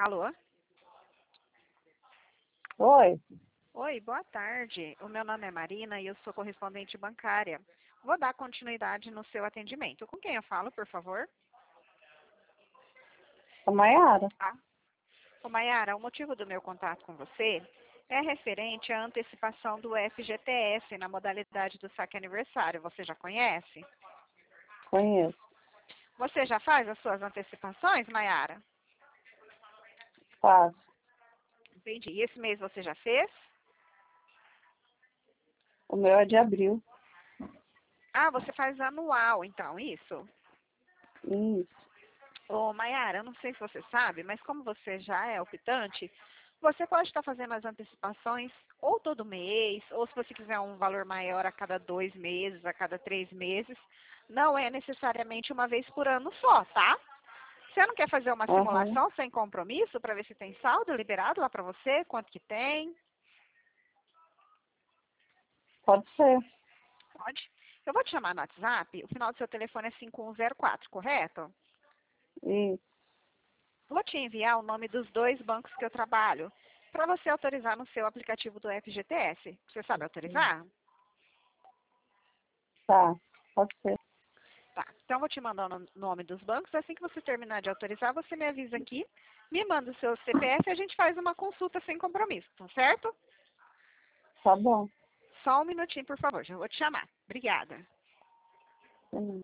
Alô? Oi, Oi, boa tarde. O meu nome é Marina e eu sou correspondente bancária. Vou dar continuidade no seu atendimento. Com quem eu falo, por favor? a Maiara. Ah, ô Mayara, o motivo do meu contato com você é referente à antecipação do FGTS na modalidade do saque aniversário. Você já conhece? Conheço. Você já faz as suas antecipações, Mayara? Faço. Entendi. E esse mês você já fez? O meu é de abril. Ah, você faz anual, então, isso? Isso. Ô, Mayara, eu não sei se você sabe, mas como você já é optante, você pode estar fazendo as antecipações ou todo mês, ou se você quiser um valor maior a cada 2 meses, a cada 3 meses. Não é necessariamente uma vez por ano só, tá? Você não quer fazer uma Aham. simulação sem compromisso para ver se tem saldo liberado lá para você? Quanto que tem? Pode ser. Pode. Eu vou te chamar no WhatsApp. O final do seu telefone é 5104, correto? Isso. Vou te enviar o nome dos 2 bancos que eu trabalho para você autorizar no seu aplicativo do FGTS. Você sabe autorizar? Tá. Pode ser. Tá. Então, vou te mandar o nome dos bancos. Assim que você terminar de autorizar, você me avisa aqui, me manda o seu CPF e a gente faz uma consulta sem compromisso, tá certo? Tá bom. Só um minutinho, por favor. Já vou te chamar. Obrigada. Hum.